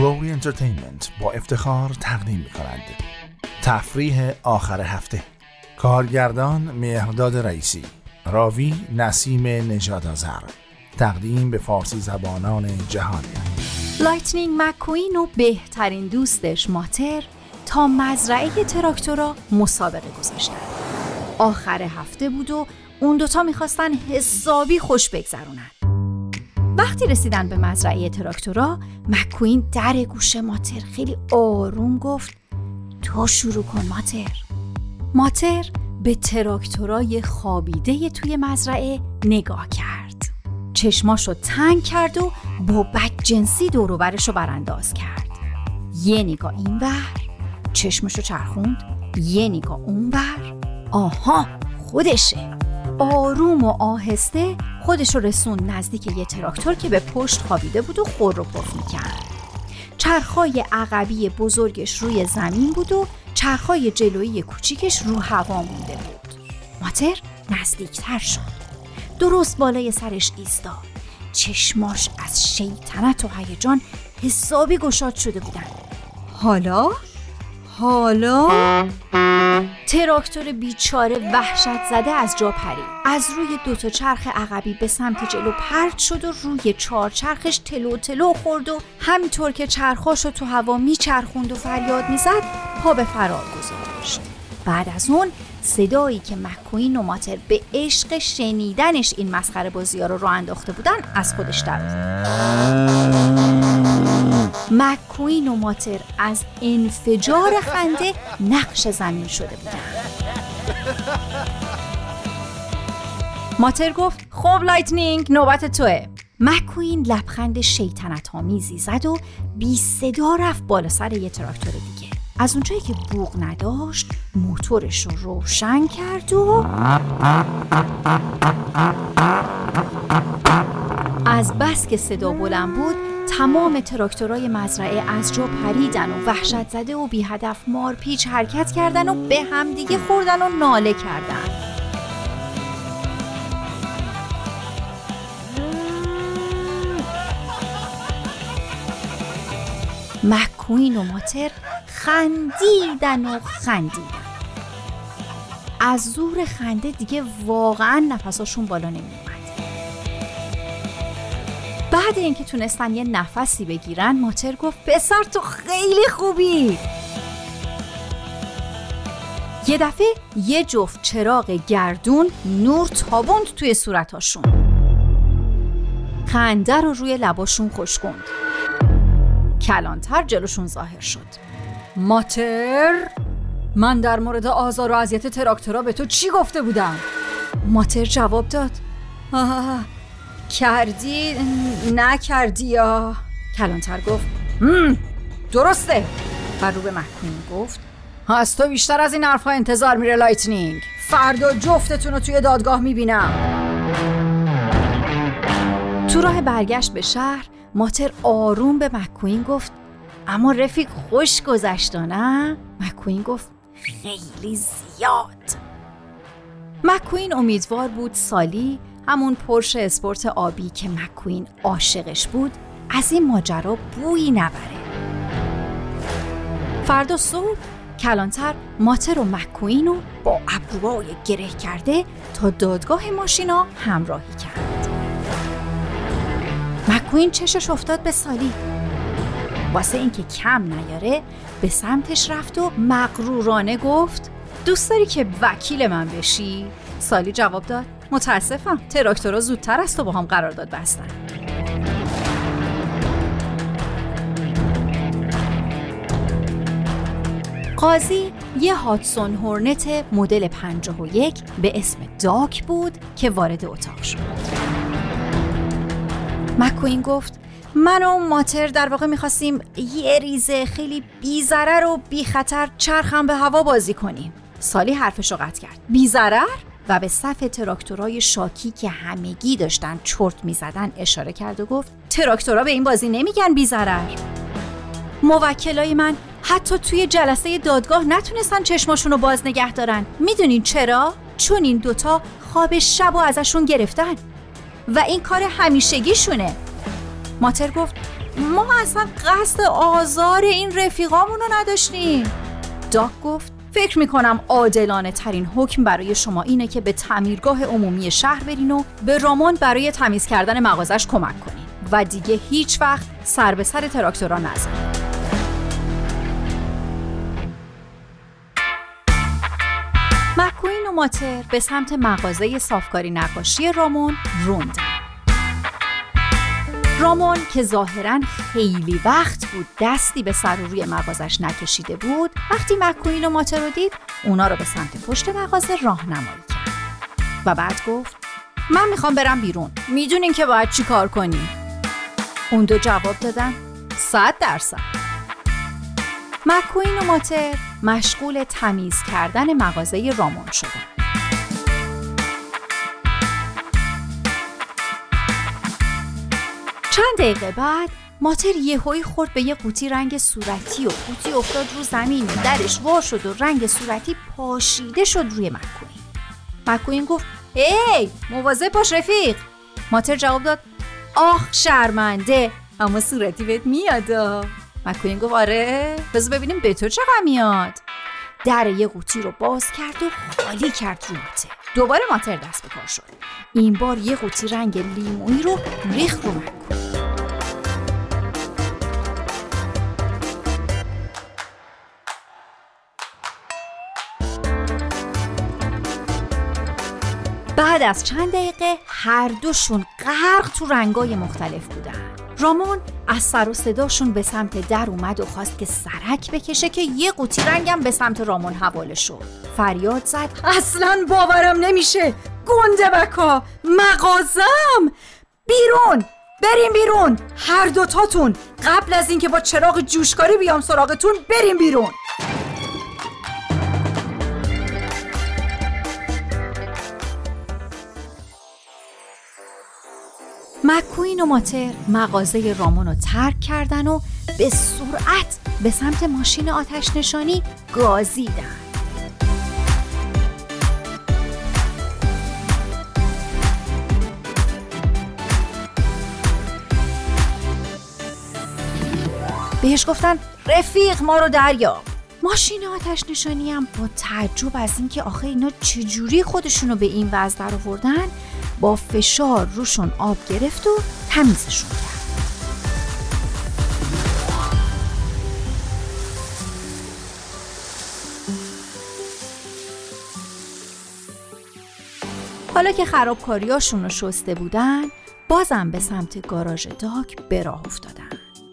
گلوری انترتینمنت با افتخار تقدیم می‌کند تفریح آخر هفته. کارگردان مهرداد رئیسی، راوی نسیم نژاد آذر، تقدیم به فارسی زبانان جهان. لایتنینگ مک‌کوین و بهترین دوستش ماتر تا مزرعه تراکتورها مسابقه گذاشتن. آخر هفته بود و اون دوتا میخواستن حسابی خوش بگذرونن. وقتی رسیدن به مزرعه تراکتورها، مک‌کوین در گوش ماتر خیلی آروم گفت تو شروع کن ماتر. ماتر به تراکتورای خوابیده توی مزرعه نگاه کرد. چشماشو تنگ کرد و با بدجنسی دور و برشو برانداز کرد. یه نگاه این ور، چشمشو چرخوند، یه نگاه اون ور. آها، خودشه. آروم و آهسته خودشو رسوند نزدیک یه تراکتور که به پشت خوابیده بود و خور و پف می‌کرد. چرخای عقبی بزرگش روی زمین بود و چرخای جلویی کوچیکش رو هوا مونده بود. ماتر نزدیکتر شد. درست بالای سرش ایستاد. چشماش از شیطنت و هیجان حسابی گشاد شده بودن. حالا تراکتور بیچاره وحشت زده از جا پرید. از روی دوتا چرخ عقبی به سمت جلو پرت شد و روی چهار چرخش تلو تلو خورد و همینطور که چرخاشو تو هوا میچرخوند و فریاد میزد پا به فرار گذاشت. بعد از اون صدایی که مک‌کوین و ماتر به عشق شنیدنش این مسخره بازی‌ها رو راه انداخته بودن از خودش در مک‌کوین و ماتر از انفجار خنده نقش زمین شده بودن. ماتر گفت خب لایتنینگ نوبت توه. مک‌کوین لبخند شیطنت‌آمیزی زد و بی صدا رفت بالا سر یه تراکتور دیگه. از اونجایی که بوق نداشت موتورش رو روشن کرد و از بس که صدا بلند بود تمام تراکتورهای مزرعه از جا پریدن و وحشت زده و بی هدف مارپیچ حرکت کردن و به هم دیگه خوردن و ناله کردن. مک‌کوین و ماتر خندیدن. از زور خنده دیگه واقعا نفساشون بالا نمی اومد. بعد اینکه تونستن یه نفسی بگیرن ماتر گفت پسر تو خیلی خوبی. یه دفعه یه جفت چراغ گردون نور تابوند توی صورتاشون. خنده رو روی لباشون خشکوند. کلانتر جلوشون ظاهر شد. ماتر، من در مورد آزار و اذیت تراکتورها به تو چی گفته بودم؟ ماتر جواب داد کردی نکردی یا. کلانتر گفت درسته. و رو به مک‌کوین گفت از تو بیشتر از این حرفها انتظار میره لایتنینگ. فردا جفتتون رو توی دادگاه میبینم. تو راه برگشت به شهر ماتر آروم به مک‌کوین گفت اما رفیق خوش گذشت نه؟ مک‌کوین گفت خیلی زیاد. مک‌کوین امیدوار بود سالی، همون پورش اسپورت آبی که مک‌کوین عاشقش بود، از این ماجرا بویی نبره. فردا صبح کلانتر ماتر و مک‌کوین رو با ابروهای گره کرده تا دادگاه ماشینا همراهی کرد. مک‌کوین چشش افتاد به سالی. واسه اینکه کم نیاره به سمتش رفت و مغرورانه گفت دوست داری که وکیل من بشی؟ سالی جواب داد متاسفم، تراکتورها زودتر از تو با هم قرارداد بستن. قاضی یه هاتسون هورنت مدل 51 به اسم داک بود که وارد اتاق شد. مک‌کوین گفت من و ماتر در واقع میخواستیم یه ریزه خیلی بی ضرر و بی خطر چرخم به هوا بازی کنیم. سالی حرفشو قطع کرد. بی ضرر؟ و به صف تراکتورهای شاکی که همگی داشتن چرت میزدن اشاره کرد و گفت تراکتورها به این بازی نمیگن بی ضرر. موکلای من حتی توی جلسه دادگاه نتونستن چشماشونو باز نگه دارن. میدونین چرا؟ چون این دوتا خواب شبو ازشون گرفتن و این کار همیشگیشونه. ماتر گفت ما اصلا قصد آزار این رفیقامون رو نداشتیم. داک گفت فکر میکنم عادلانه ترین حکم برای شما اینه که به تعمیرگاه عمومی شهر برین و به رامون برای تمیز کردن مغازش کمک کنین و دیگه هیچ وقت سر به سر تراکتورها نزنین. مک‌کوین و ماتر به سمت مغازه صافکاری نقاشی رامون روندن. رامون که ظاهراً خیلی وقت بود دستی به سر و روی مغازش نکشیده بود، وقتی مک‌کوین و ماتر رو دید اونا رو به سمت پشت مغازه راهنمایی کرد و بعد گفت من میخوام برم بیرون، میدونین که باید چی کار کنیم؟ اون دو جواب دادن 100%. مک‌کوین و ماتر مشغول تمیز کردن مغازه رامون شدن. چند دقیقه بعد ماتر یهویی خورد به یه قوطی رنگ صورتی و قوطی افتاد رو زمین و درش وا شد و رنگ صورتی پاشیده شد روی مک‌کوین. مک‌کوین گفت هی مواظب باش رفیق. ماتر جواب داد آخ شرمنده، اما صورتی بهت میاد. مک‌کوین گفت آره بذار ببینیم به تو چقدر میاد. در یه قوطی رو باز کرد و خالی کرد رو ماتر. دوباره ماتر دست به کار شد. این بار یه قوطی رنگ لیمویی رو ریخت رو مک‌کوین. بعد از چند دقیقه هر دوشون غرق تو رنگای مختلف بودن. رامون از سر و صداشون به سمت در اومد و خواست که سرک بکشه که یه قوطی رنگم به سمت رامون حواله شد. فریاد زد اصلاً باورم نمیشه، گنده بکا، مغازم، بیرون، بریم بیرون، هر دوتاتون، قبل از اینکه با چراغ جوشکاری بیام سراغتون بریم بیرون. مک‌کوین و ماتر مغازه رامون رو ترک کردن و به سرعت به سمت ماشین آتش نشانی گازیدن. بهش گفتن رفیق ما رو دریاب. ماشین آتش نشانی هم با تعجب از اینکه آخه اینا چجوری خودشونو به این وضع در آوردن با فشار روشون آب گرفت و تمیزشون کرد. حالا که خرابکاریاشون رو شسته بودن بازم به سمت گاراژ داک به راه افتادن.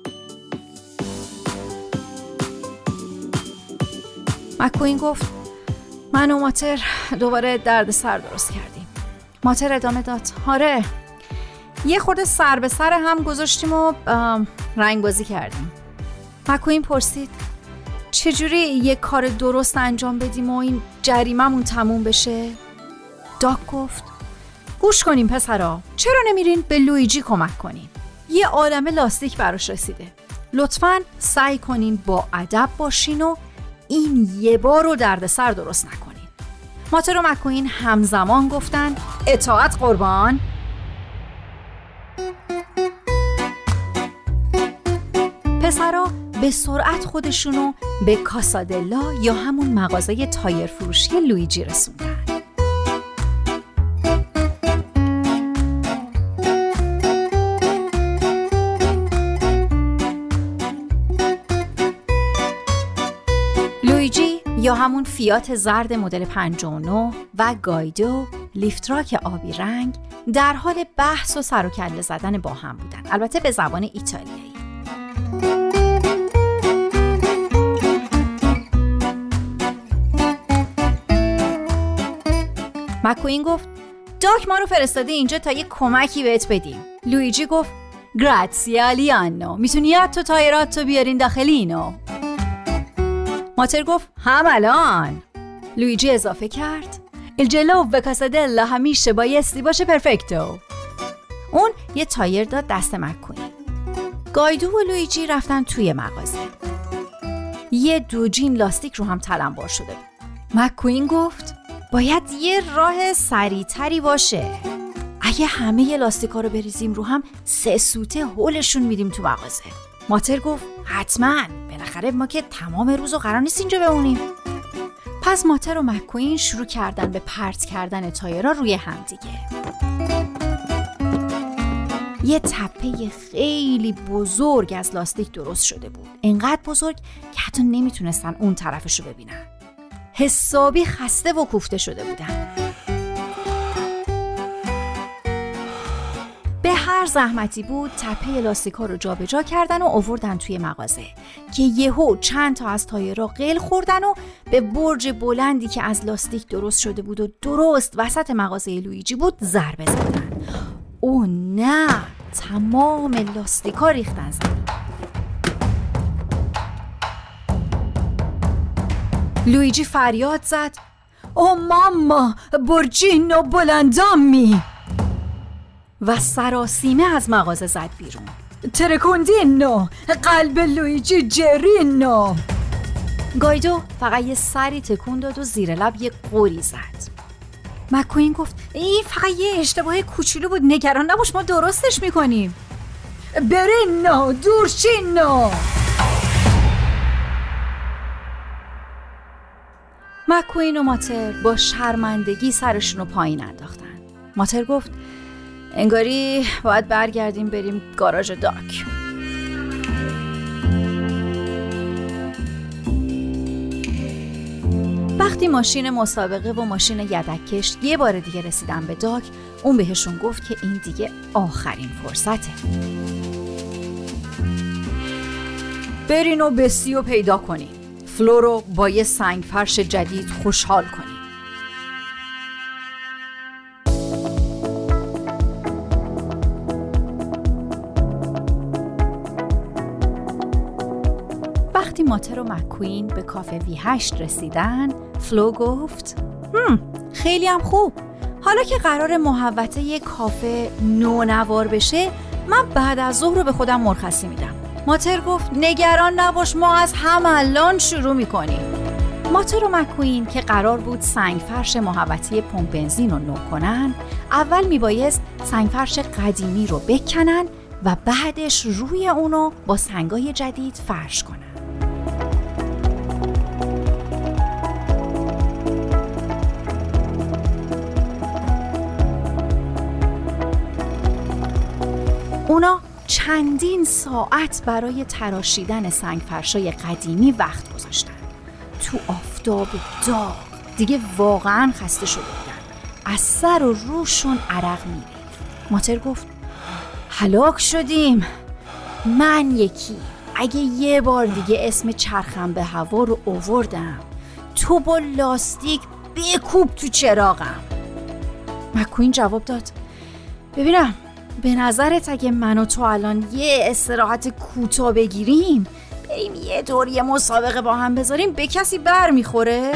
مک‌کوین گفت من و ماتر دوباره درد سر درست کردیم. ماتر ادامه داد آره یه خورده سر به سر هم گذاشتیم و رنگ بازی کردیم. مک‌کوین پرسید چجوری یه کار درست انجام بدیم و این جریممون تموم بشه؟ داک گفت گوش کنیم پسرا، چرا نمیرین به لویجی کمک کنین؟ یه عالمه لاستیک براش رسیده. لطفاً سعی کنین با ادب باشین و این یه بار رو دردسر درست نکنین. ماتر و مک‌کوین همزمان گفتن اطاعت قربان. پسرا به سرعت خودشونو به کاسادلا یا همون مغازه تایر فروشی لویجی رسوندن. لویجی یا همون فیات زرد مدل 59 و گایدو لیفتراک آبی رنگ در حال بحث و سر و کله زدن با هم بودن، البته به زبان ایتالیایی. مک‌کوین گفت داک ما رو فرستاده اینجا تا یه کمکی بهت بدیم. لویجی گفت گراتسیا لیانو، میتونی تو تایراتو بیارین داخل اینو. ماتر گفت هم الان. لویجی اضافه کرد الجلو به کاسادلا همیشه بایستی باشه پرفکتو. اون یه تایر داد دست مک‌کوین. گایدو و لویجی رفتن توی مغازه. یه دوجین لاستیک رو هم تلمبار شده بود. مک‌کوین گفت باید یه راه سریع‌تری باشه. اگه همه لاستیکا رو بریزیم رو هم 3 سوته هولشون میدیم تو مغازه. ماتر گفت حتما، بالاخره ما که تمام روزو قرار نیست اینجا بمونیم. پس ماتر و مک‌کوین شروع کردن به پرت کردن تایرها روی هم دیگه. یه تپه خیلی بزرگ از لاستیک درست شده بود، انقدر بزرگ که حتی نمیتونستن اون طرفشو ببینن. حسابی خسته و کوفته شده بودن. به هر زحمتی بود تپه لاستیکا رو جابجا کردن و آوردن توی مغازه که یهو چند تا از تایرها قل خوردن و به برج بلندی که از لاستیک درست شده بود و درست وسط مغازه لویجی بود ضربه زدن. او نه، تمام لاستیکا ریختن زمین. لویجی فریاد زد او ماما برجینو بلندامی و سراسیمه از مغازه زد بیرون. ترکوندینو قلب لویجی جرینو. گایدو فقط یه سری تکون داد و زیر لب یه قوری زد. مک‌کوین گفت این فقط یه اشتباه کوچولو بود، نگران نباش، ما درستش میکنیم. برینو دورچینو. مک‌کوین و ماتر با شرمندگی سرشون رو پایین انداختن. ماتر گفت انگاری باید برگردیم بریم گاراژ داک. وقتی ماشین مسابقه و ماشین یدک‌کش یه بار دیگه رسیدن به داک، اون بهشون گفت که این دیگه آخرین فرصته. برین و بسی رو پیدا کنین. فلو رو با یه سنگ فرش جدید خوشحال کنین. وقتی ماتر و مک‌کوین به کافه V8 رسیدن، فلو گفت خیلی هم خوب. حالا که قرار محوطه یک کافه نونوار بشه، من بعد از ظهر رو به خودم مرخصی میدم. ماتر گفت نگران نباش، ما از هم الان شروع میکنیم. ماتر و مک‌کوین که قرار بود سنگفرش محوطه پمپ بنزین رو نو کنن، اول میبایست سنگفرش قدیمی رو بکنن و بعدش روی اونو با سنگای جدید فرش کنن. اونا چندین ساعت برای تراشیدن سنگفرشای قدیمی وقت گذاشتن. تو آفتاب داغ دیگه واقعا خسته شده بودن. از سر و روشون عرق میریخت. ماتر گفت هلاک شدیم. من یکی اگه یه بار دیگه اسم چرخم به هوا رو آوردم، تو با لاستیک بکوب تو چراغم. مک‌کوین جواب داد ببینم، به نظرت اگه من و تو الان یه استراحت کوتاه بگیریم، بریم یه دوری مسابقه با هم بذاریم، به کسی بر میخوره؟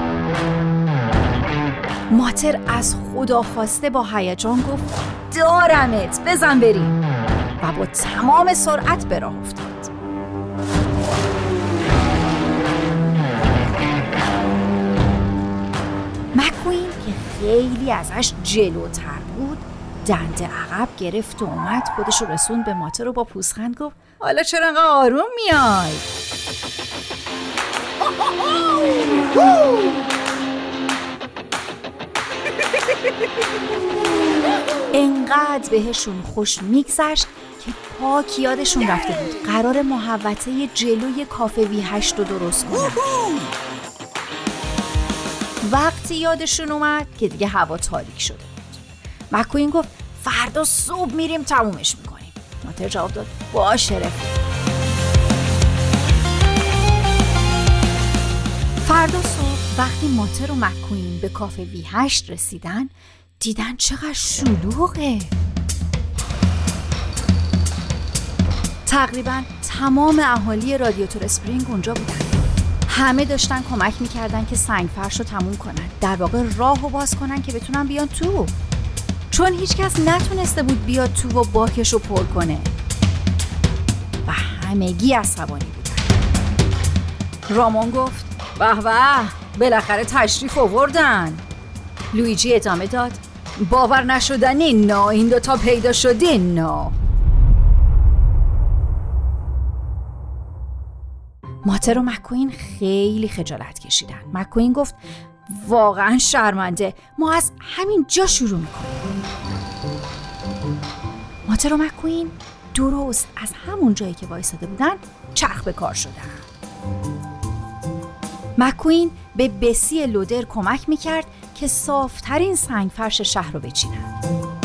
ماتر از خدا خواسته با هیجان گفت دارمت، بزن بریم، و با تمام سرعت به راه افتاد. مک‌کوین که خیلی ازش جلوتر بود، دنده عقب گرفت و اومد خودش رو رسون به ماتر رو با پوزخند گفت حالا چرا انقدر آروم میای؟ انقدر بهشون خوش میگذشت که پاک یادشون رفته بود قرار محوطه جلوی کافه V8 رو درست کنن. وقتی یادشون اومد که دیگه هوا تاریک شده بود. مک‌کوین گفت فردا صبح میریم تمومش میکنیم. ماتر جواب داد باشه رفیق. فردا صبح وقتی ماتر و مک‌کوین به کافه V8 رسیدن، دیدن چقدر شلوغه. تقریبا تمام اهالی رادیاتور اسپرینگ اونجا بودن. همه داشتن کمک میکردن که سنگفرش رو تموم کنن، در واقع راه رو باز کنن که بتونن بیان تو، چون هیچ کس نتونسته بود بیاد تو و باکش رو پر کنه و همگی عصبانی بودن. رامون گفت به به، بالاخره تشریف آوردن. لویجی ادامه داد باور نشدنی نه، این دوتا پیدا شده نه. ماتر و مک‌کوین خیلی خجالت کشیدن. مک‌کوین گفت واقعا شرمنده، ما از همین جا شروع میکنیم. ماتر و مک‌کوین درست از همون جایی که وایساده بودن چرخ به کار شدن. مک‌کوین به بسی لودر کمک میکرد که صافترین سنگفرش شهر رو بچینن.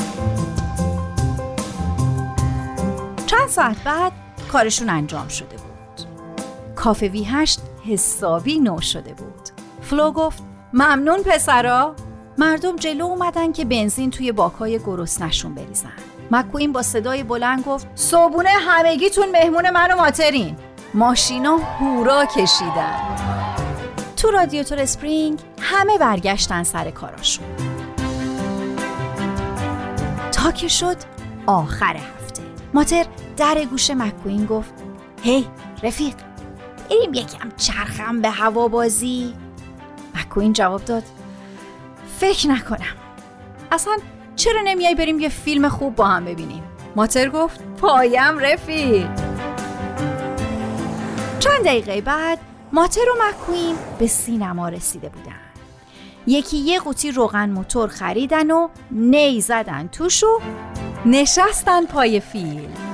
چند ساعت بعد کارشون انجام شده بود. کافه V8 حسابی نو شده بود. فلو گفت ممنون پسرا. مردم جلو اومدن که بنزین توی باکای گرسنه‌شون بریزن. مک‌کوین با صدای بلند گفت صبحونه همگیتون مهمون من و ماترین. ماشینا هورا کشیدن. تو رادیاتور اسپرینگ همه برگشتن سر کاراشون. تا که شد آخر هفته. ماتر در گوش مک‌کوین گفت هی رفیق، بریم یکم چرخم به هوا بازی؟ مک‌کوین جواب داد فکر نکنم. اصلا چرا نمیای بریم یه فیلم خوب با هم ببینیم؟ ماتر گفت پایم رفیق. چند دقیقه بعد ماتر و مک‌کوین به سینما رسیده بودن. یکی یه قوطی روغن موتور خریدن و نی زدن توش و نشستن پای فیلم.